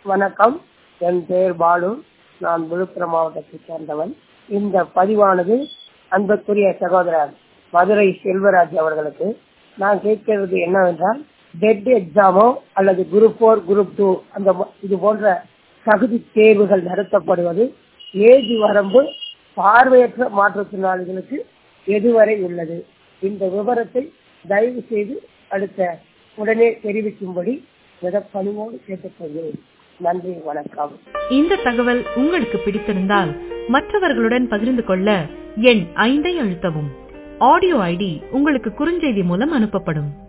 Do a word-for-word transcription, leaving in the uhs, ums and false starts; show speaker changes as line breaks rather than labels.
வணக்கம், என் பெயர் பாலு. நான் விழுப்புரம் மாவட்டத்தை சேர்ந்தவன். இந்த பதிவானது அன்புக்குரிய சகோதரர் மதுரை செல்வராஜ் அவர்களுக்கு. நான் கேட்கிறது என்னவென்றால், டெட் எக்ஸாமோ அல்லது குரூப் போர் குரூப் டூ அந்த இது போன்ற தகுதி தேர்வுகள் நடத்தப்படுவது ஏஜ் வரம்பு பார்வையற்ற மாற்றுத்திறனாளிகளுக்கு எதுவரை உள்ளது? இந்த விவரத்தை தயவு செய்து அடுத்த உடனே தெரிவிக்கும்படி மிக பணிவோடு கேட்டுக்கொள்கிறேன். நன்றி, வணக்கம்.
இந்த தகவல் உங்களுக்கு பிடித்திருந்தால் மற்றவர்களுடன் பகிர்ந்து கொள்ள எண் ஐந்தை அழுத்தவும். ஆடியோ ஐடி உங்களுக்கு குறுஞ்செய்தி மூலம் அனுப்பப்படும்.